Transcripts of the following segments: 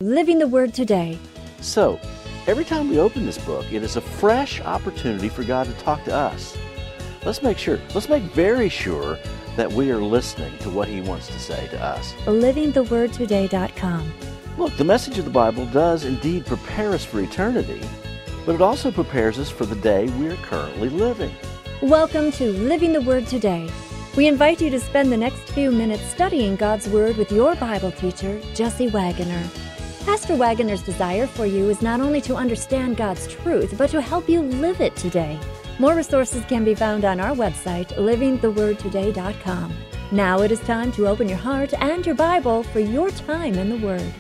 Living the Word Today. So, every time we open this book, it is a fresh opportunity for God to talk to us. Let's make very sure that we are listening to what He wants to say to us. LivingTheWordToday.com. Look, the message of the Bible does indeed prepare us for eternity, but it also prepares us for the day we are currently living. Welcome to Living the Word Today. We invite you to spend the next few minutes studying God's Word with your Bible teacher, Jesse Wagoner. Pastor Wagoner's desire for you is not only to understand God's truth, but to help you live it today. More resources can be found on our website, livingthewordtoday.com. Now it is time to open your heart and your Bible for your time in the Word.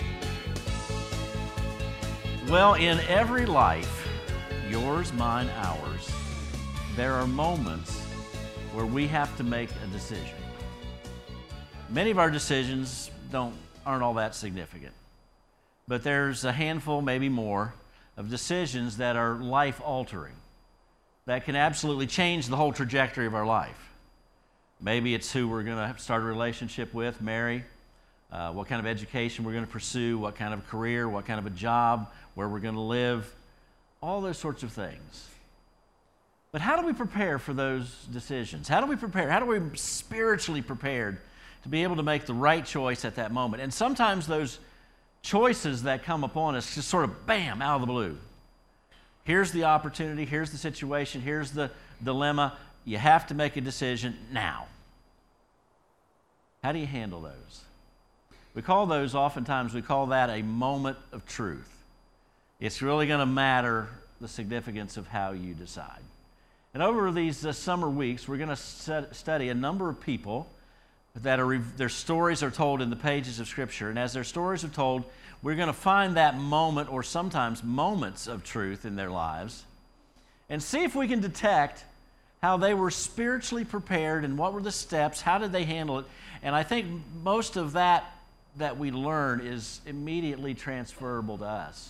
Well, in every life, yours, mine, ours, there are moments where we have to make a decision. Many of our decisions aren't all that significant, but there's a handful, maybe more, of decisions that are life-altering, that can absolutely change the whole trajectory of our life. Maybe it's who we're going to start a relationship with, marry, what kind of education we're going to pursue, what kind of career, what kind of a job, where we're going to live, all those sorts of things. But how do we prepare for those decisions? How do we prepare? How do we be spiritually prepared to be able to make the right choice at that moment? And sometimes those choices that come upon us just sort of, bam, out of the blue. Here's the opportunity, here's the situation, here's the dilemma. You have to make a decision now. How do you handle those? We call that a moment of truth. It's really going to matter the significance of how you decide. And over these summer weeks, we're going to study a number of people that their stories are told in the pages of Scripture. And as their stories are told, we're going to find that moment, or sometimes moments of truth in their lives, and see if we can detect how they were spiritually prepared and what were the steps, how did they handle it. And I think most of that we learn is immediately transferable to us,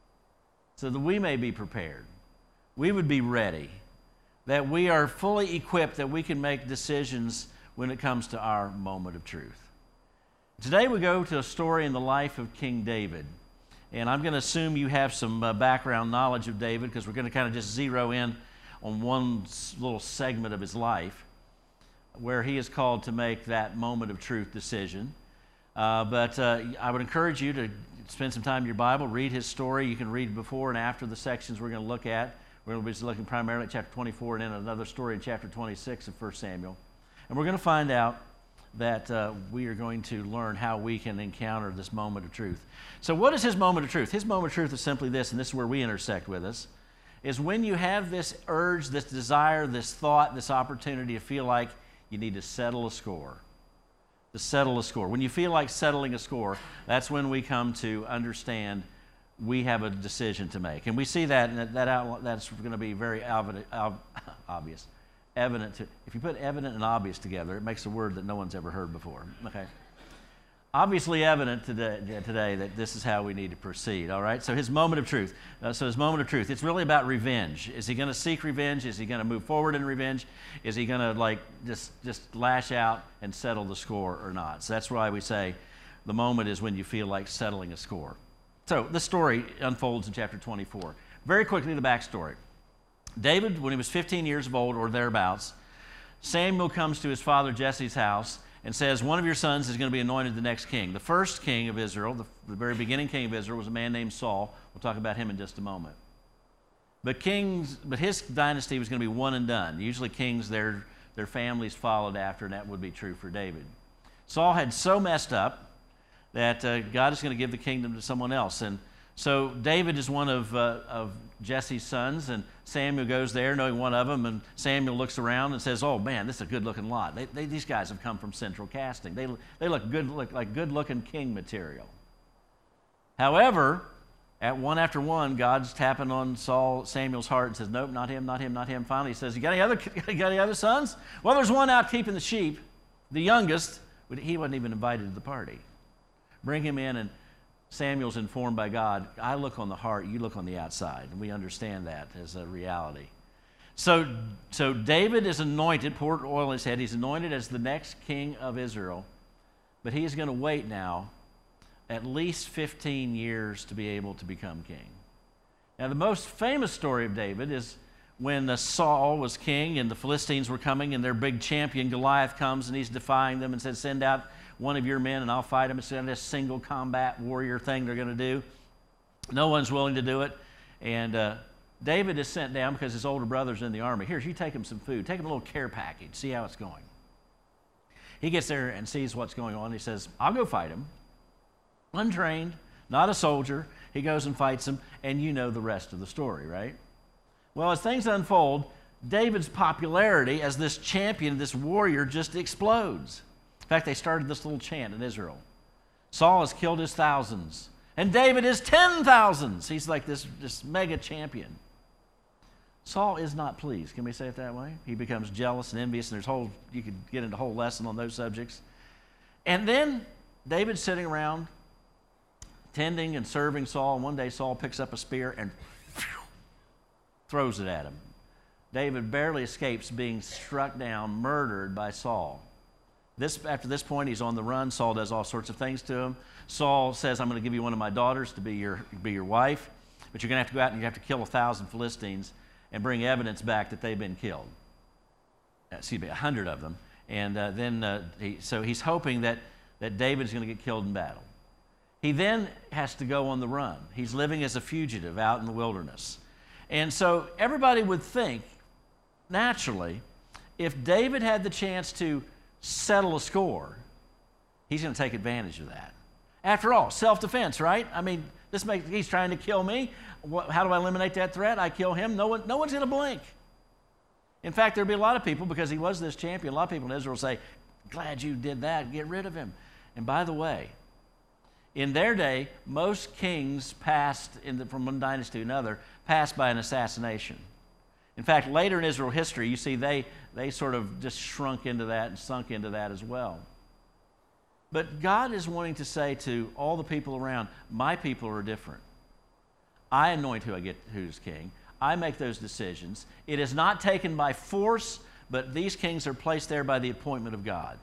so that we may be prepared, we would be ready, that we are fully equipped, that we can make decisions when it comes to our moment of truth. Today we go to a story in the life of King David, and I'm going to assume you have some background knowledge of David, because we're going to kind of just zero in on one little segment of his life where he is called to make that moment of truth decision. But I would encourage you to spend some time in your Bible, read his story. You can read before and after the sections we're going to look at. We're going to be looking primarily at chapter 24 and then another story in chapter 26 of 1 Samuel. And we're going to find out that we are going to learn how we can encounter this moment of truth. So what is his moment of truth? His moment of truth is simply this, and this is where we intersect with us, is when you have this urge, this desire, this thought, this opportunity to feel like you need to settle a score. To settle a score. When you feel like settling a score, that's when we come to understand we have a decision to make. And we see that, and that's going to be very obvious. Evident. If you put evident and obvious together, it makes a word that no one's ever heard before. Okay? Obviously evident today that this is how we need to proceed, all right? So his moment of truth. It's really about revenge. Is he going to seek revenge? Is he going to move forward in revenge? Is he going to just lash out and settle the score or not? So that's why we say the moment is when you feel like settling a score. So the story unfolds in chapter 24. Very quickly, the backstory. David, when he was 15 years old or thereabouts, Samuel comes to his father Jesse's house and says, one of your sons is going to be anointed the next king. The first king of Israel, the very beginning king of Israel, was a man named Saul. We'll talk about him in just a moment. But his dynasty was going to be one and done. Usually kings, their families followed after, and that would be true for David. Saul had so messed up that God is going to give the kingdom to someone else. And so David is one of Jesse's sons, and Samuel goes there, knowing one of them, and Samuel looks around and says, oh man, this is a good-looking lot. These guys have come from central casting. They look like good-looking king material. However, at one after one, God's tapping on Samuel's heart and says, nope, not him, not him, not him. Finally, he says, you got any other sons? Well, there's one out keeping the sheep, the youngest. He wasn't even invited to the party. Bring him in, and Samuel's informed by God, I look on the heart, you look on the outside. And we understand that as a reality. So David is anointed, poured oil in his head. He's anointed as the next king of Israel. But he's going to wait now at least 15 years to be able to become king. Now, the most famous story of David is when Saul was king and the Philistines were coming, and their big champion Goliath comes and he's defying them and says, send out one of your men and I'll fight him. It's this single combat warrior thing they're going to do. No one's willing to do it. And David is sent down because his older brother's in the army. Here, you take him some food. Take him a little care package. See how it's going. He gets there and sees what's going on. He says, I'll go fight him. Untrained, not a soldier. He goes and fights him, and you know the rest of the story, right? Well, as things unfold, David's popularity as this champion, this warrior, just explodes. In fact, they started this little chant in Israel. Saul has killed his thousands, and David is 10,000s. He's like this mega champion. Saul is not pleased. Can we say it that way? He becomes jealous and envious, and you could get into a whole lesson on those subjects. And then David's sitting around tending and serving Saul, and one day Saul picks up a spear and throws it at him. David barely escapes being struck down, murdered by Saul. After this point, he's on the run. Saul does all sorts of things to him. Saul says, I'm going to give you one of my daughters to be your wife, but you're going to have to go out and you have to kill 1,000 Philistines and bring evidence back that they've been killed. 100 of them. And so he's hoping that David's going to get killed in battle. He then has to go on the run. He's living as a fugitive out in the wilderness. And so everybody would think, naturally, if David had the chance to settle a score, he's going to take advantage of that. After all, self-defense, right? I mean, he's trying to kill me. How do I eliminate that threat? I kill him. No one's going to blink. In fact, there'd be a lot of people, because he was this champion, a lot of people in Israel say, glad you did that, get rid of him. And by the way, in their day, most kings passed from one dynasty to another, passed by an assassination. In fact, later in Israel history, you see they sort of just shrunk into that and sunk into that as well. But God is wanting to say to all the people around, my people are different. I anoint who's king. I make those decisions. It is not taken by force, but these kings are placed there by the appointment of God.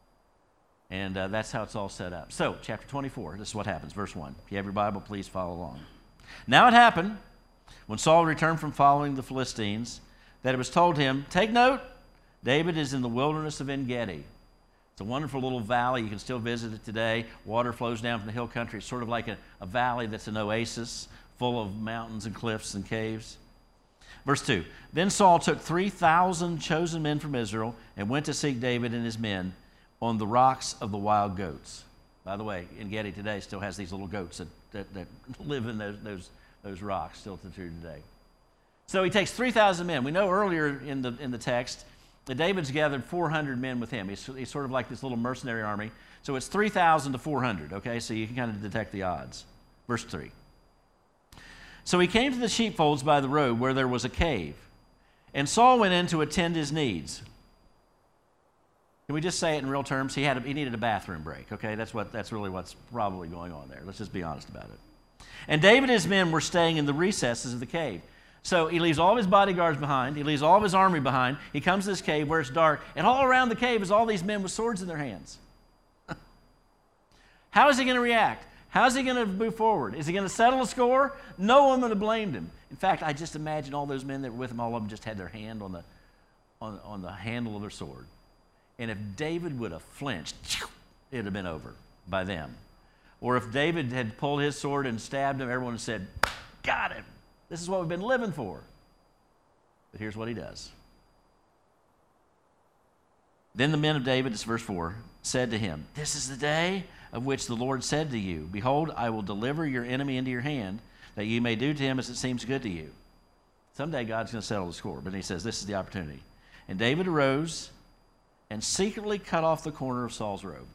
And that's how it's all set up. So, chapter 24, this is what happens. Verse 1. If you have your Bible, please follow along. Now it happened, when Saul returned from following the Philistines, that it was told him, take note, David is in the wilderness of En-Gedi. It's a wonderful little valley. You can still visit it today. Water flows down from the hill country. It's sort of like a valley that's an oasis, full of mountains and cliffs and caves. Verse 2. Then Saul took 3,000 chosen men from Israel and went to seek David and his men on the rocks of the wild goats. By the way, En-Gedi today still has these little goats that live in those rocks still to today. So he takes 3,000 men. We know earlier in the text that David's gathered 400 men with him. He's sort of like this little mercenary army. So it's 3,000 to 400, okay? So you can kind of detect the odds. Verse 3. So he came to the sheepfolds by the road where there was a cave, and Saul went in to attend his needs. Can we just say it in real terms? He needed a bathroom break, okay? That's really what's probably going on there. Let's just be honest about it. And David and his men were staying in the recesses of the cave. So he leaves all of his bodyguards behind. He leaves all of his army behind. He comes to this cave where it's dark, and all around the cave is all these men with swords in their hands. How is he going to react? How is he going to move forward? Is he going to settle a score? No one would have blamed him. In fact, I just imagine all those men that were with him, all of them just had their hand on the handle of their sword. And if David would have flinched, it would have been over by them. Or if David had pulled his sword and stabbed him, everyone would have said, got him. This is what we've been living for. But here's what he does. Then the men of David, this is verse 4, said to him, this is the day of which the Lord said to you, behold, I will deliver your enemy into your hand, that you may do to him as it seems good to you. Someday God's going to settle the score, but he says this is the opportunity. And David arose and secretly cut off the corner of Saul's robe.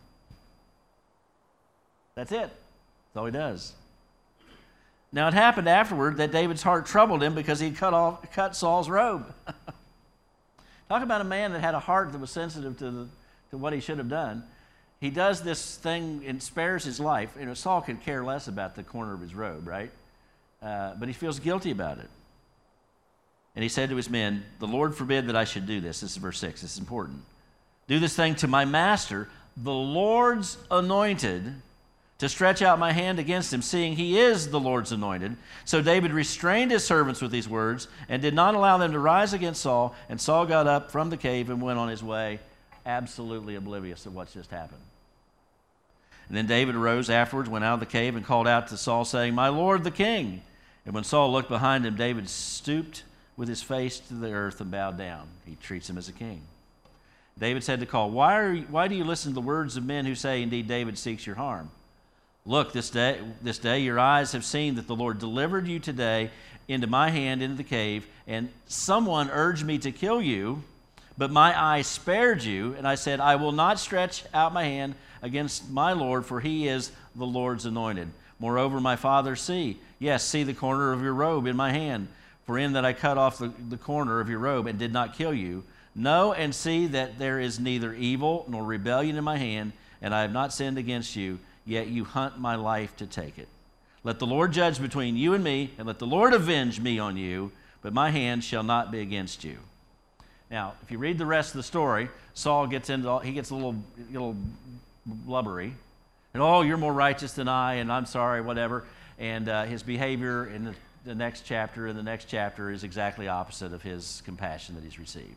That's it. That's all he does. Now it happened afterward that David's heart troubled him because he cut Saul's robe. Talk about a man that had a heart that was sensitive to what he should have done. He does this thing and spares his life. You know, Saul could care less about the corner of his robe, right? But he feels guilty about it. And he said to his men, the Lord forbid that I should do this. This is verse 6. This is important. Do this thing to my master, the Lord's anointed, to stretch out my hand against him, seeing he is the Lord's anointed. So David restrained his servants with these words and did not allow them to rise against Saul. And Saul got up from the cave and went on his way, absolutely oblivious of what's just happened. And then David arose afterwards, went out of the cave, and called out to Saul, saying, My Lord the king. And when Saul looked behind him, David stooped with his face to the earth and bowed down. He treats him as a king. David said to Saul, Why do you listen to the words of men who say, Indeed, David seeks your harm? Look, this day your eyes have seen that the Lord delivered you today into my hand, into the cave, and someone urged me to kill you, but my eye spared you, and I said, I will not stretch out my hand against my Lord, for he is the Lord's anointed. Moreover, my father, see the corner of your robe in my hand, for in that I cut off the corner of your robe and did not kill you. Know and see that there is neither evil nor rebellion in my hand, and I have not sinned against you, yet you hunt my life to take it. Let the Lord judge between you and me, and let the Lord avenge me on you, but my hand shall not be against you. Now, if you read the rest of the story, Saul gets a little blubbery, and oh, you're more righteous than I, and I'm sorry, whatever. And his behavior in the next chapter and the next chapter is exactly opposite of his compassion that he's received.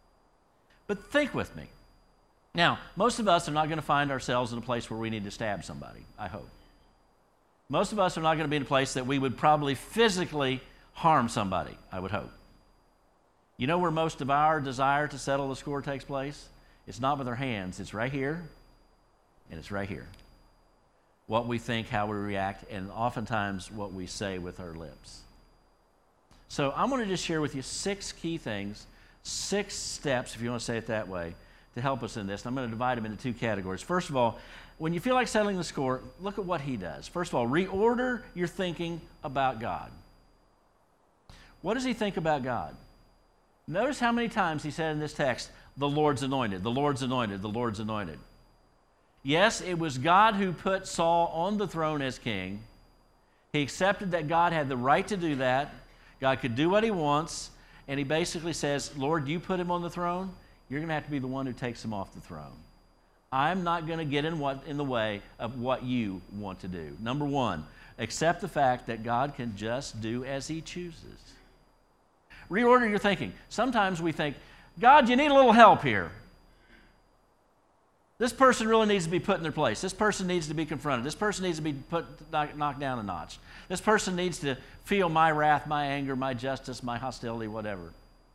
But think with me. Now, most of us are not going to find ourselves in a place where we need to stab somebody, I hope. Most of us are not going to be in a place that we would probably physically harm somebody, I would hope. You know where most of our desire to settle the score takes place? It's not with our hands. It's right here, and it's right here. What we think, how we react, and oftentimes what we say with our lips. So I'm going to just share with you 6 key things, 6 steps, if you want to say it that way, to help us in this. And I'm going to divide them into 2 categories. First of all, when you feel like settling the score, look at what he does. First of all, reorder your thinking about God. What does he think about God? Notice how many times he said in this text, the Lord's anointed, the Lord's anointed, the Lord's anointed. Yes, it was God who put Saul on the throne as king. He accepted that God had the right to do that. God could do what he wants. And he basically says, Lord, you put him on the throne. You're going to have to be the one who takes him off the throne. I'm not going to get in the way of what you want to do. Number 1, accept the fact that God can just do as he chooses. Reorder your thinking. Sometimes we think, God, you need a little help here. This person really needs to be put in their place. This person needs to be confronted. This person needs to be knocked down a notch. This person needs to feel my wrath, my anger, my justice, my hostility, whatever.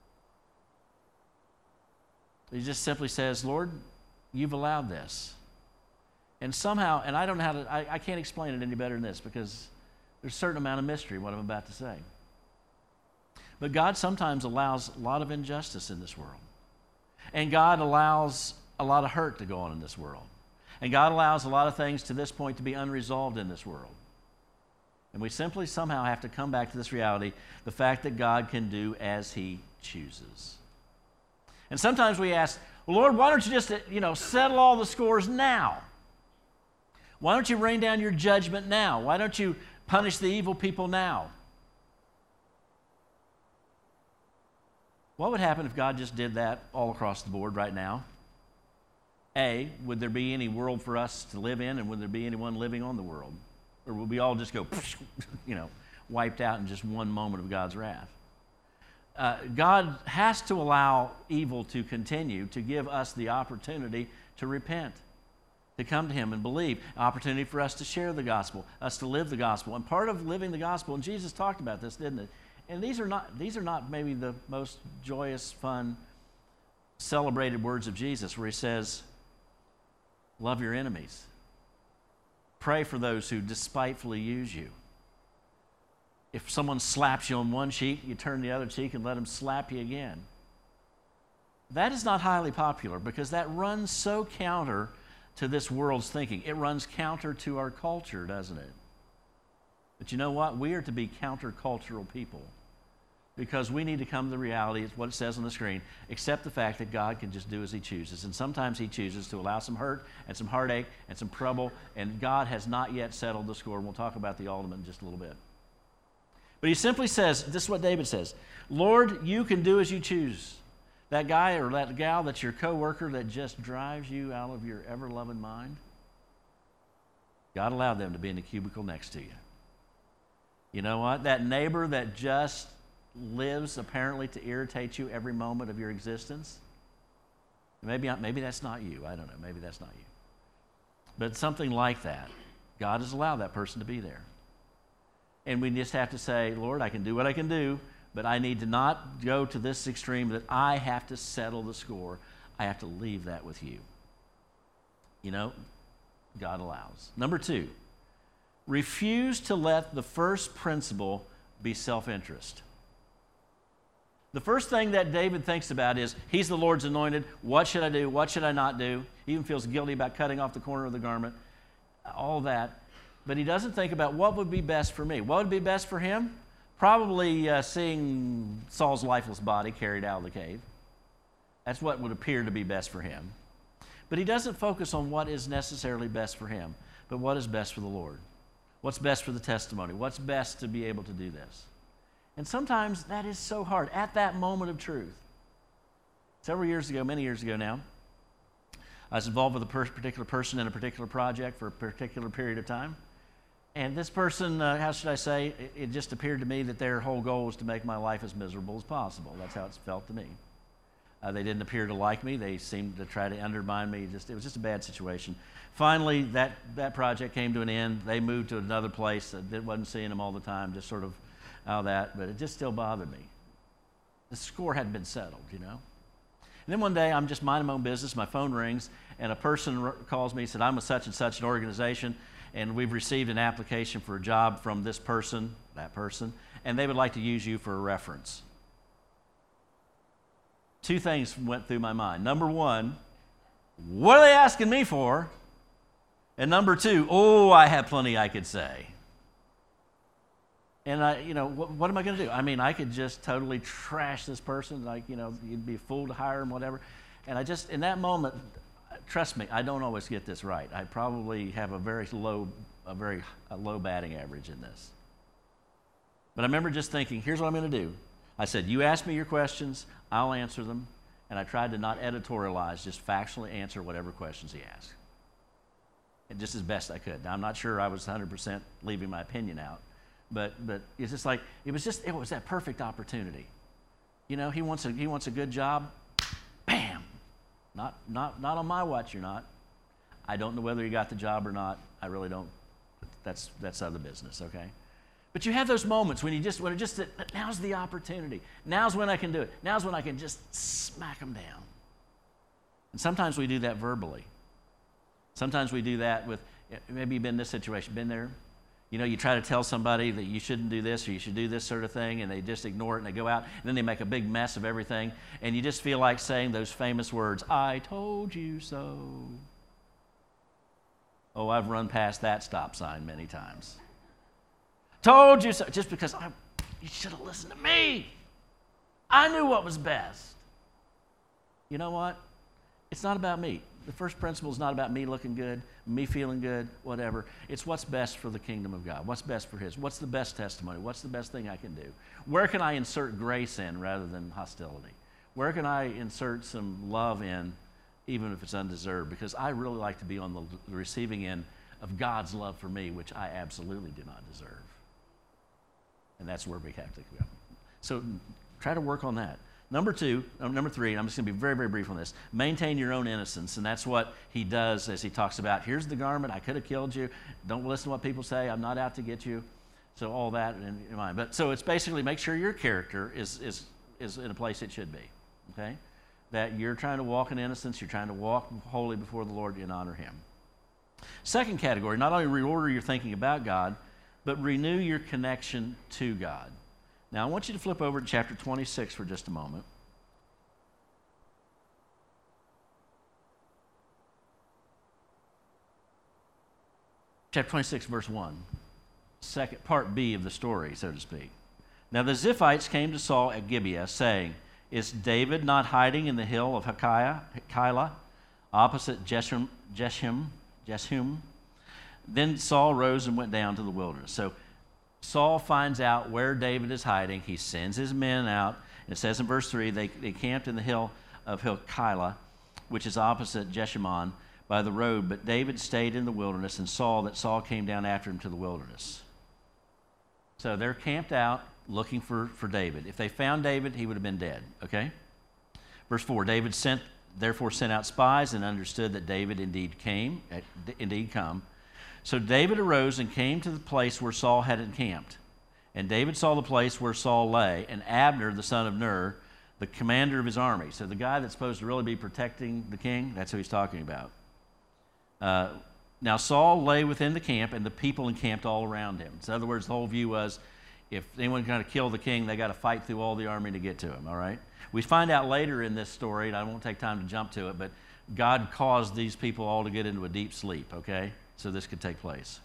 He just simply says, Lord, you've allowed this. And somehow, and I don't know how to, I can't explain it any better than this because there's a certain amount of mystery in what I'm about to say. But God sometimes allows a lot of injustice in this world. And God allows a lot of hurt to go on in this world. And God allows a lot of things to this point to be unresolved in this world. And we simply somehow have to come back to this reality, the fact that God can do as he chooses. And sometimes we ask, well, Lord, why don't you just, settle all the scores now? Why don't you rain down your judgment now? Why don't you punish the evil people now? What would happen if God just did that all across the board right now? A, would there be any world for us to live in, and would there be anyone living on the world? Or would we all just go, wiped out in just one moment of God's wrath? God has to allow evil to continue to give us the opportunity to repent, to come to him and believe, an opportunity for us to share the gospel, us to live the gospel. And part of living the gospel, and Jesus talked about this, didn't it? And these are not maybe the most joyous, fun, celebrated words of Jesus, where he says, love your enemies. Pray for those who despitefully use you. If someone slaps you on one cheek, you turn the other cheek and let them slap you again. That is not highly popular because that runs so counter to this world's thinking. It runs counter to our culture, doesn't it? But you know what? We are to be countercultural people because we need to come to the reality, it's what it says on the screen, accept the fact that God can just do as he chooses. And sometimes he chooses to allow some hurt and some heartache and some trouble, and God has not yet settled the score. And we'll talk about the ultimate in just a little bit. But he simply says, this is what David says, Lord, you can do as you choose. That guy or that gal that's your coworker that just drives you out of your ever-loving mind, God allowed them to be in the cubicle next to you. You know what? That neighbor that just lives apparently to irritate you every moment of your existence, maybe that's not you. I don't know. Maybe that's not you. But something like that, God has allowed that person to be there. And we just have to say, Lord, I can do what I can do, but I need to not go to this extreme that I have to settle the score. I have to leave that with you. You know, God allows. Number 2, refuse to let the first principle be self-interest. The first thing that David thinks about is, he's the Lord's anointed. What should I do? What should I not do? He even feels guilty about cutting off the corner of the garment, all that. But he doesn't think about what would be best for me. What would be best for him? Probably seeing Saul's lifeless body carried out of the cave. That's what would appear to be best for him. But he doesn't focus on what is necessarily best for him, but what is best for the Lord. What's best for the testimony? What's best to be able to do this? And sometimes that is so hard at that moment of truth. Several years ago, many years ago now, I was involved with a particular person in a particular project for a particular period of time. And this person, how should I say, it just appeared to me that their whole goal was to make my life as miserable as possible. That's how it felt to me. They didn't appear to like me. They seemed to try to undermine me. It was just a bad situation. Finally, that project came to an end. They moved to another place. I wasn't seeing them all the time, just sort of out of that. But it just still bothered me. The score hadn't been settled, you know. And then one day, I'm just minding my own business. My phone rings, and a person calls me and said, I'm with such and such an organization, and we've received an application for a job from this person, that person, and they would like to use you for a reference. 2 things went through my mind. Number 1, what are they asking me for? And number 2, I have plenty I could say. And what am I going to do? I mean, I could just totally trash this person, you'd be a fool to hire him, whatever. And in that moment, trust me, I don't always get this right. I probably have a very low batting average in this. But I remember just thinking, here's what I'm going to do. I said, you ask me your questions, I'll answer them. And I tried to not editorialize, just factually answer whatever questions he asked. And just as best I could. Now, I'm not sure I was 100% leaving my opinion out, but it's just like, it was that perfect opportunity. You know, he wants a good job, bam! Not on my watch, you're not. I don't know whether he got the job or not. I really don't. That's other business, okay? But you have those moments when now's the opportunity. Now's when I can do it. Now's when I can just smack them down. And sometimes we do that verbally. Sometimes we do that with, maybe you've been in this situation, been there. You know, you try to tell somebody that you shouldn't do this or you should do this sort of thing, and they just ignore it, and they go out, and then they make a big mess of everything, and you just feel like saying those famous words, I told you so. Oh, I've run past that stop sign many times. Told you so, just because you should have listened to me. I knew what was best. You know what? It's not about me. The first principle is not about me looking good, me feeling good, whatever. It's what's best for the kingdom of God. What's best for His? What's the best testimony? What's the best thing I can do? Where can I insert grace in rather than hostility? Where can I insert some love in, even if it's undeserved? Because I really like to be on the receiving end of God's love for me, which I absolutely do not deserve. And that's where we have to go. So try to work on that. Number 3, I'm just going to be very, very brief on this. Maintain your own innocence, and that's what he does as he talks about, here's the garment, I could have killed you, don't listen to what people say, I'm not out to get you. So all that in mind. But so it's basically make sure your character is in a place it should be, okay? That you're trying to walk in innocence, you're trying to walk holy before the Lord and honor Him. Second category, not only reorder your thinking about God, but renew your connection to God. Now, I want you to flip over to chapter 26 for just a moment. Chapter 26, verse 1. Second part B of the story, so to speak. Now the Ziphites came to Saul at Gibeah, saying, is David not hiding in the hill of Keilah, opposite Jeshim? Then Saul rose and went down to the wilderness. So Saul finds out where David is hiding. He sends his men out. It says in verse 3, they camped in the hill of Keilah, which is opposite Jeshimon. by the road, but David stayed in the wilderness and saw that Saul came down after him to the wilderness. So they're camped out looking for David. If they found David, he would have been dead, okay? Verse 4, David therefore sent out spies and understood that David indeed come. So David arose and came to the place where Saul had encamped. And David saw the place where Saul lay, and Abner, the son of Ner, the commander of his army. So the guy that's supposed to really be protecting the king, that's who he's talking about. Now Saul lay within the camp, and the people encamped all around him. So in other words, the whole view was, if anyone going to kill the king, they got to fight through all the army to get to him, all right? We find out later in this story, and I won't take time to jump to it, but God caused these people all to get into a deep sleep, okay? So this could take place.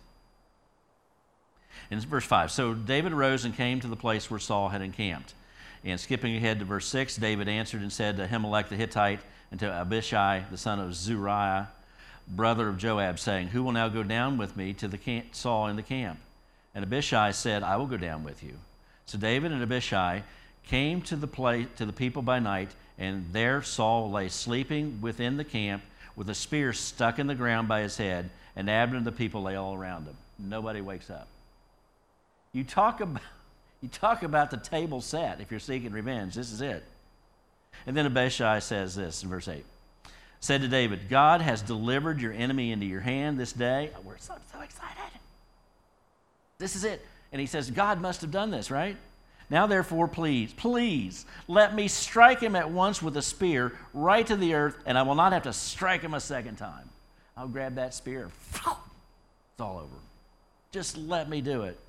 In verse 5, so David arose and came to the place where Saul had encamped. And skipping ahead to verse 6, David answered and said to Ahimelech the Hittite and to Abishai the son of Zeruiah, brother of Joab, saying, who will now go down with me to the Saul in the camp? And Abishai said, I will go down with you. So David and Abishai came to the people by night, and there Saul lay sleeping within the camp with a spear stuck in the ground by his head, and Abner and the people lay all around him. Nobody wakes up. You talk about the table set if you're seeking revenge. This is it. And then Abishai says this in verse 8. Said to David, God has delivered your enemy into your hand this day. Oh, we're so excited. This is it. And he says, God must have done this, right? Now, therefore, please, let me strike him at once with a spear right to the earth, and I will not have to strike him a second time. I'll grab that spear. It's all over. Just let me do it.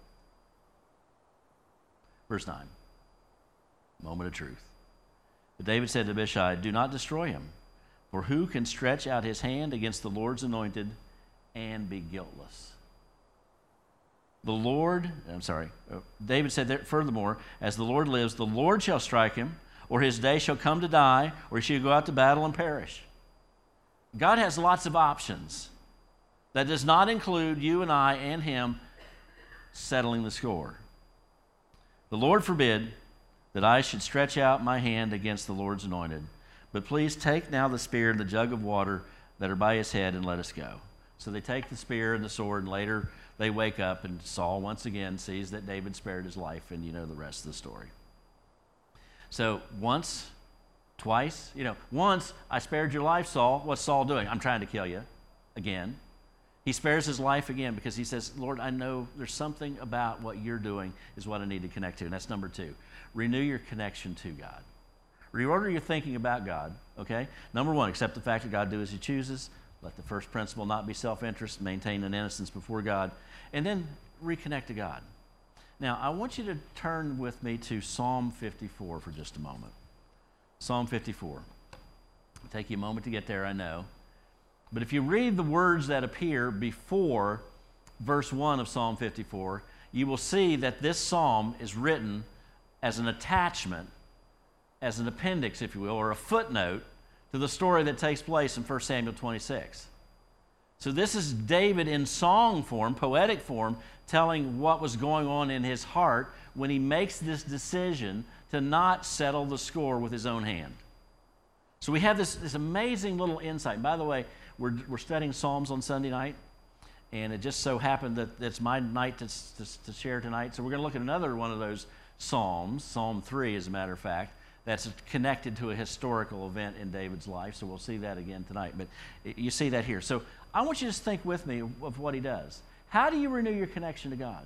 Verse 9, moment of truth. But David said to Abishai, do not destroy him, for who can stretch out his hand against the Lord's anointed and be guiltless? David said, furthermore, as the Lord lives, the Lord shall strike him, or his day shall come to die, or he shall go out to battle and perish. God has lots of options. That does not include you and I and him settling the score. The Lord forbid that I should stretch out my hand against the Lord's anointed. But please take now the spear and the jug of water that are by his head and let us go. So they take the spear and the sword, and later they wake up, and Saul once again sees that David spared his life, and you know the rest of the story. So once, twice, once I spared your life, Saul. What's Saul doing? I'm trying to kill you again. He spares his life again because he says, Lord, I know there's something about what you're doing is what I need to connect to. And that's number 2. Renew your connection to God. Reorder your thinking about God, okay? Number 1, accept the fact that God do as he chooses. Let the first principle not be self-interest. Maintain an innocence before God. And then reconnect to God. Now, I want you to turn with me to Psalm 54 for just a moment. Psalm 54. It'll take you a moment to get there, I know. But if you read the words that appear before verse 1 of Psalm 54, you will see that this psalm is written as an attachment, as an appendix, if you will, or a footnote to the story that takes place in 1 Samuel 26. So this is David in song form, poetic form, telling what was going on in his heart when he makes this decision to not settle the score with his own hand. So we have this amazing little insight. And by the way, we're studying Psalms on Sunday night, and it just so happened that it's my night to share tonight. So we're going to look at another one of those Psalms, Psalm 3, as a matter of fact, that's connected to a historical event in David's life. So we'll see that again tonight. But you see that here. So I want you to just think with me of what he does. How do you renew your connection to God?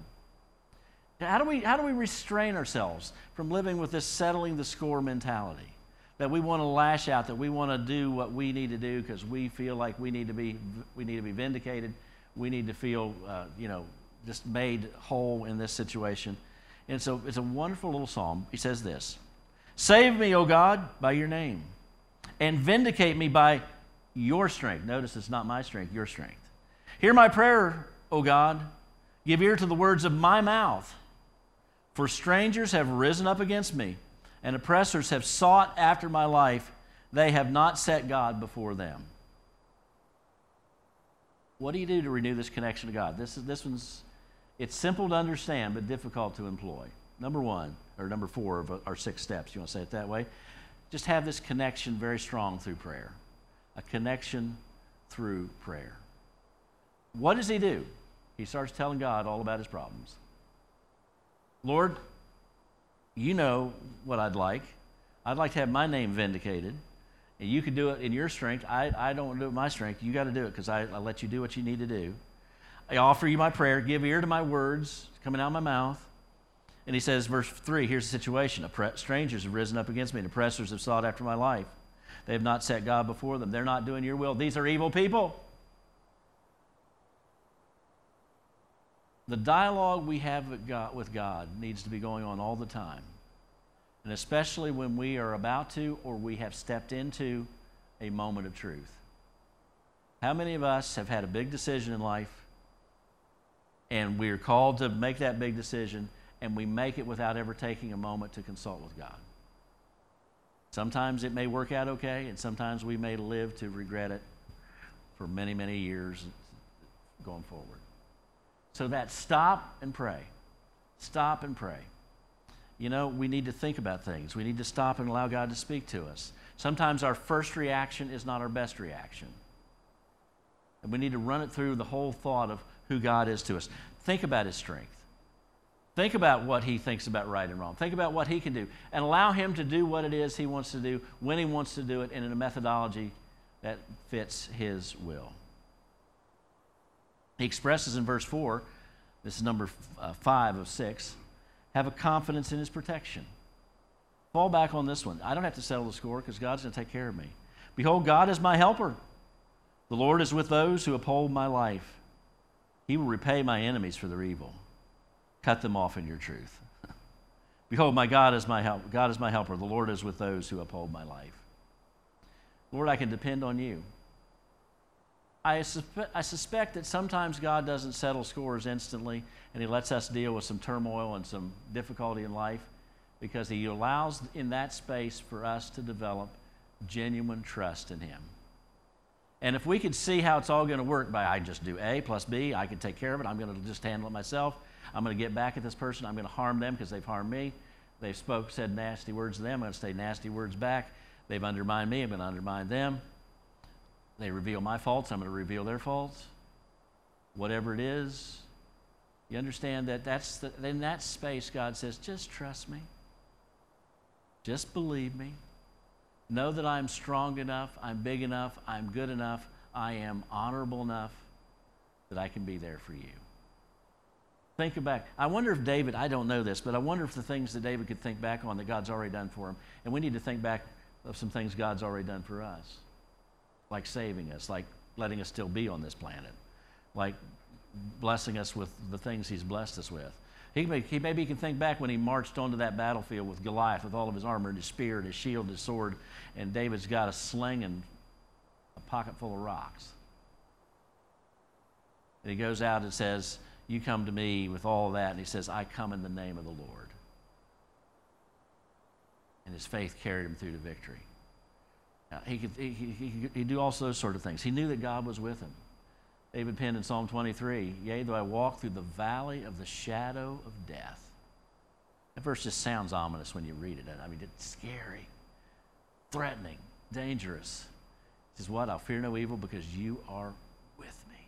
How do we restrain ourselves from living with this settling the score mentality? That we want to lash out, that we want to do what we need to do because we feel like we need to be vindicated. We need to feel, just made whole in this situation. And so it's a wonderful little psalm. He says this, save me, O God, by your name, and vindicate me by your strength. Notice it's not my strength, your strength. Hear my prayer, O God. Give ear to the words of my mouth. For strangers have risen up against me, and oppressors have sought after my life. They have not set God before them. What do you do to renew this connection to God? It's simple to understand, but difficult to employ. Number 4 of our 6 steps, you want to say it that way? Just have this connection very strong through prayer. A connection through prayer. What does he do? He starts telling God all about his problems. Lord, you know what I'd like. I'd like to have my name vindicated. And you can do it in your strength. I don't do it in my strength. You got to do it because I let you do what you need to do. I offer you my prayer. Give ear to my words coming out of my mouth. And he says, verse 3, here's the situation. Strangers have risen up against me, and oppressors have sought after my life. They have not set God before them. They're not doing your will. These are evil people. The dialogue we have with God needs to be going on all the time. And especially when we are about to or we have stepped into a moment of truth. How many of us have had a big decision in life and we're called to make that big decision and we make it without ever taking a moment to consult with God? Sometimes it may work out okay, and sometimes we may live to regret it for many, many years going forward. So that stop and pray. Stop and pray. You know, we need to think about things. We need to stop and allow God to speak to us. Sometimes our first reaction is not our best reaction. And we need to run it through the whole thought of who God is to us. Think about his strength. Think about what he thinks about right and wrong. Think about what he can do. And allow him to do what it is he wants to do, when he wants to do it, and in a methodology that fits his will. He expresses in verse 4, this is number 5 of 6, have a confidence in his protection. Fall back on this one. I don't have to settle the score because God's going to take care of me. Behold, God is my helper. The Lord is with those who uphold my life. He will repay my enemies for their evil. Cut them off in your truth. Behold, my God is my help. God is my helper. The Lord is with those who uphold my life. Lord, I can depend on you. I suspect that sometimes God doesn't settle scores instantly, and he lets us deal with some turmoil and some difficulty in life because he allows in that space for us to develop genuine trust in him. And if we could see how it's all going to work by I just do A plus B, I can take care of it, I'm going to just handle it myself, I'm going to get back at this person, I'm going to harm them because they've harmed me, they've said nasty words to them, I'm going to say nasty words back, they've undermined me, I'm going to undermine them. They reveal my faults, I'm going to reveal their faults. Whatever it is, you understand that in that space, God says, just trust me. Just believe me. Know that I'm strong enough, I'm big enough, I'm good enough, I am honorable enough that I can be there for you. Think back. I wonder if David, I don't know this, but I wonder if the things that David could think back on that God's already done for him, and we need to think back of some things God's already done for us. Like saving us, like letting us still be on this planet, like blessing us with the things he's blessed us with. Maybe he can think back when he marched onto that battlefield with Goliath with all of his armor and his spear and his shield and his sword, and David's got a sling and a pocket full of rocks. And he goes out and says, you come to me with all that, and he says, I come in the name of the Lord. And his faith carried him through to victory. Now, he could do all those sort of things. He knew that God was with him. David penned in Psalm 23, yea, though I walk through the valley of the shadow of death. That verse just sounds ominous when you read it. I mean, it's scary, threatening, dangerous. He says, what? I'll fear no evil because you are with me.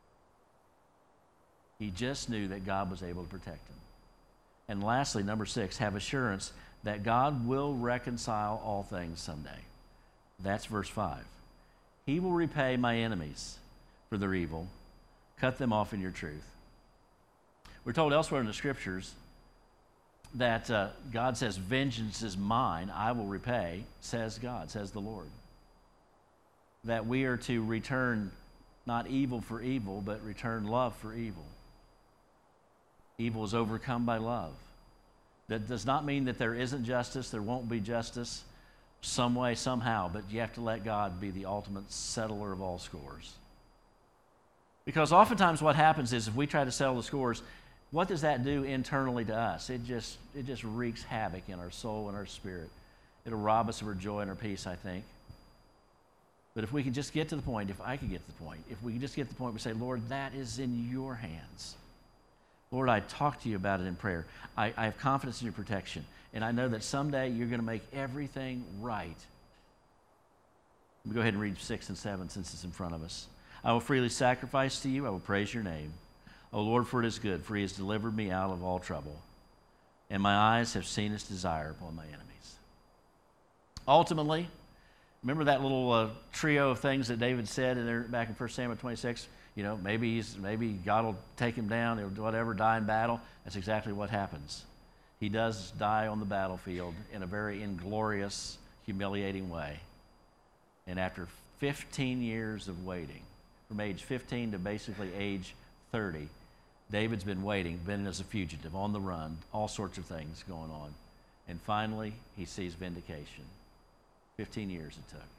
He just knew that God was able to protect him. And lastly, number 6, have assurance that God will reconcile all things someday. That's verse 5. He will repay my enemies for their evil. Cut them off in your truth. We're told elsewhere in the Scriptures that God says, vengeance is mine, I will repay, says God, says the Lord. That we are to return not evil for evil, but return love for evil. Evil is overcome by love. That does not mean that there isn't justice, there won't be justice, some way, somehow, but you have to let God be the ultimate settler of all scores. Because oftentimes what happens is if we try to settle the scores, what does that do internally to us? It just wreaks havoc in our soul and our spirit. It'll rob us of our joy and our peace, I think. But if we can just get to the point, if I could get to the point, if we can just get to the point where we say, Lord, that is in your hands. Lord, I talk to you about it in prayer. I have confidence in your protection. And I know that someday you're going to make everything right. We'll go ahead and read 6 and 7 since it's in front of us. I will freely sacrifice to you. I will praise your name. O Lord, for it is good, for he has delivered me out of all trouble. And my eyes have seen his desire upon my enemies. Ultimately, remember that little trio of things that David said in there back in 1 Samuel 26? You know, maybe God will take him down, or whatever, die in battle. That's exactly what happens. He does die on the battlefield in a very inglorious, humiliating way. And after 15 years of waiting, from age 15 to basically age 30, David's been waiting, been as a fugitive, on the run, all sorts of things going on. And finally, he sees vindication. 15 years it took.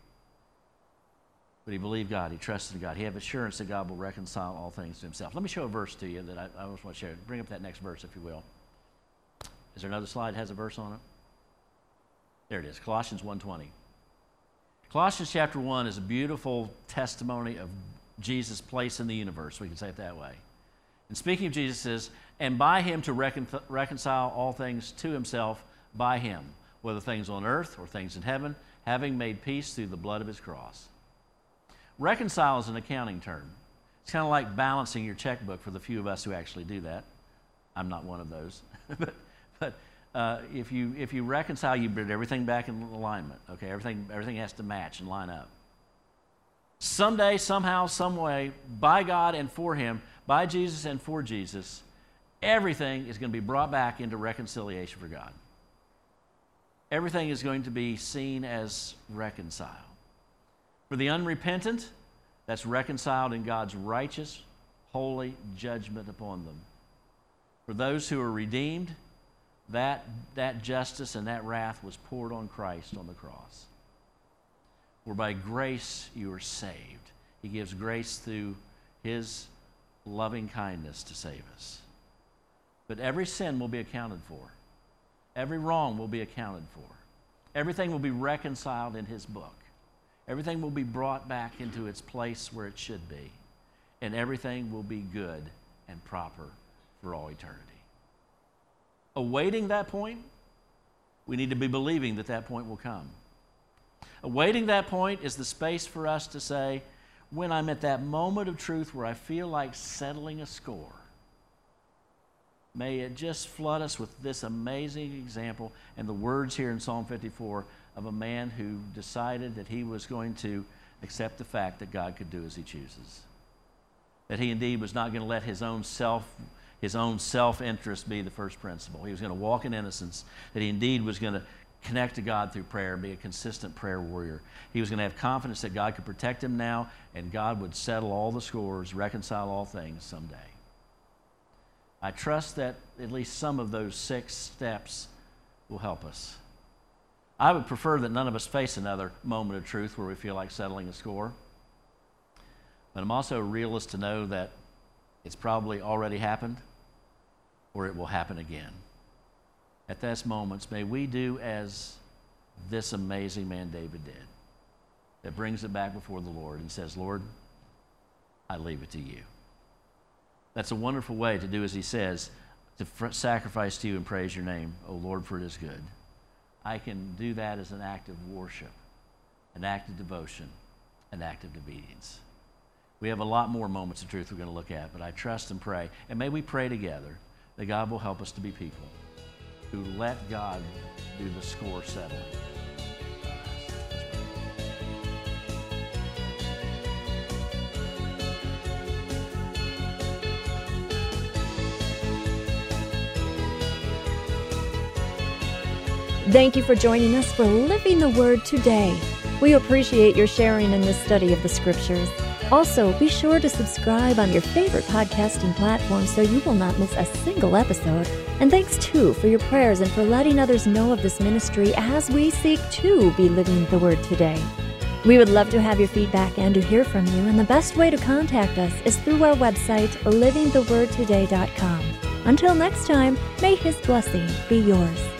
But he believed God. He trusted in God. He had assurance that God will reconcile all things to himself. Let me show a verse to you that I always want to share. Bring up that next verse, if you will. Is there another slide that has a verse on it? There it is, Colossians 1:20. Colossians chapter 1 is a beautiful testimony of Jesus' place in the universe. We can say it that way. And speaking of Jesus, it says, and by him to reconcile all things to himself by him, whether things on earth or things in heaven, having made peace through the blood of his cross. Reconcile is an accounting term. It's kind of like balancing your checkbook for the few of us who actually do that. I'm not one of those. but if you reconcile, you bring everything back in alignment. Okay, everything has to match and line up. Someday, somehow, some way, by God and for him, by Jesus and for Jesus, everything is going to be brought back into reconciliation for God. Everything is going to be seen as reconciled. For the unrepentant, that's reconciled in God's righteous, holy judgment upon them. For those who are redeemed, that justice and that wrath was poured on Christ on the cross. For by grace you are saved. He gives grace through his loving kindness to save us. But every sin will be accounted for. Every wrong will be accounted for. Everything will be reconciled in his book. Everything will be brought back into its place where it should be. And everything will be good and proper for all eternity. Awaiting that point, we need to be believing that that point will come. Awaiting that point is the space for us to say, when I'm at that moment of truth where I feel like settling a score, may it just flood us with this amazing example and the words here in Psalm 54 of a man who decided that he was going to accept the fact that God could do as he chooses. That he indeed was not going to let his own self-interest be the first principle. He was going to walk in innocence. That he indeed was going to connect to God through prayer and be a consistent prayer warrior. He was going to have confidence that God could protect him now and God would settle all the scores, reconcile all things someday. I trust that at least some of those 6 steps will help us. I would prefer that none of us face another moment of truth where we feel like settling a score. But I'm also a realist to know that it's probably already happened or it will happen again. At those moments, may we do as this amazing man David did, that brings it back before the Lord and says, Lord, I leave it to you. That's a wonderful way to do as he says, to sacrifice to you and praise your name, O Lord, for it is good. I can do that as an act of worship, an act of devotion, an act of obedience. We have a lot more moments of truth we're going to look at, but I trust and pray, and may we pray together that God will help us to be people who let God do the score settling. Thank you for joining us for Living the Word today. We appreciate your sharing in this study of the Scriptures. Also, be sure to subscribe on your favorite podcasting platform so you will not miss a single episode. And thanks, too, for your prayers and for letting others know of this ministry as we seek to be living the Word today. We would love to have your feedback and to hear from you, and the best way to contact us is through our website, livingthewordtoday.com. Until next time, may His blessing be yours.